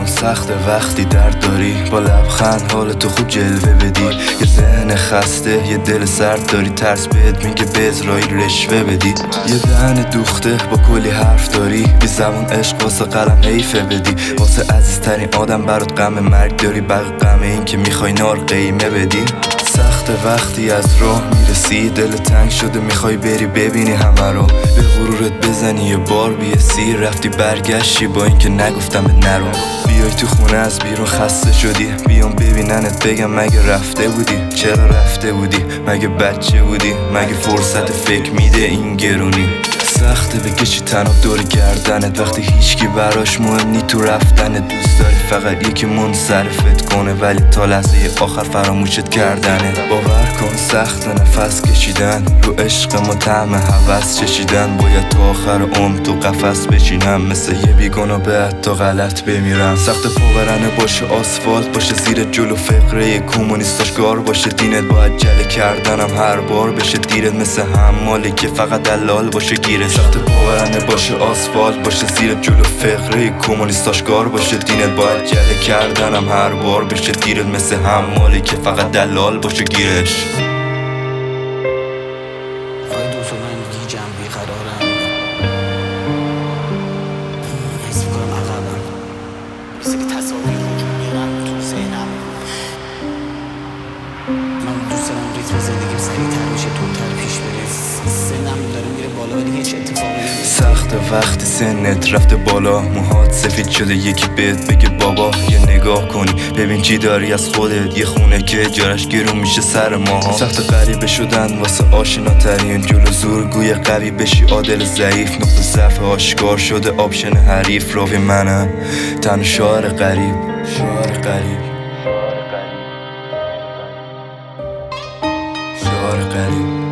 سخت وقتی درد داری، با لبخند حال تو خوب جلوه بدی. یه ذهن خسته، یه دل سرد داری، ترس بهت میگه به اسرائیل رشوه بدی. یه دهن دوخته با کلی حرف داری، بی زبون عشق واسه قلم حیفه بدی. واسه عزیزترین آدم برات غم مرگ داری، بقیه غم این که میخوای نار قیمه بدی. سخت وقتی از راه میرسی، دل تنگ شده میخوای بری ببینی همه رو، به غرورت بزنی یه بار بیسی. رفتی برگشتی با اینکه نگفتم به نرو. بیای تو خونه از بیرون خسته شدی، بیام ببیننت بگم مگه رفته بودی؟ چرا رفته بودی؟ مگه بچه بودی؟ مگه فرصت فکر میده این گرونی؟ سخته بکشی تناب دور گردنت وقتی هیچکی براش مهم نی تو رفتنت. دوست داری فقط یکی منصرفت کنه، ولی تا لحظه آخر فراموشت کردنه. باور کن سخت نفس کشیدن، رو عشق ما طعم هوس چشیدن. باید تا آخر عمر تو قفس بشینم، مثل یه بیگناه بعد تا غلط بمیرم. سخت پاورنه باشه آسفالت باشه زیر جلو فقره کمونیستاش گار باشه. دینت باید جله کردنم هر بار بشه دیرت، مثل حمالی که فقط دلال باشه گیره. سخت پاورنه باشه آسفالت باشه زیر جلو فقره کمونیستاش گار باشه. دینت باید جله کردنم هر بار بشه دیرت، مثل حمالی که فقط دلال باشه گیرش. سخت وقتی سنت رفته بالا، موهات سفید شده یکی بهت بگه بابا. یه نگاه کنی ببین چی داری از خودت، یه خونه که اجارش گرون میشه سر ماها. سخت غریبه شدن واسه آشناترین، جلو زور گوی قوی بشی عادل ضعیف. نقطه ضعف آشکار شده آپشن حریف. راوی منم تن شاعر غریب، شاعر غریب، شاعر غریب.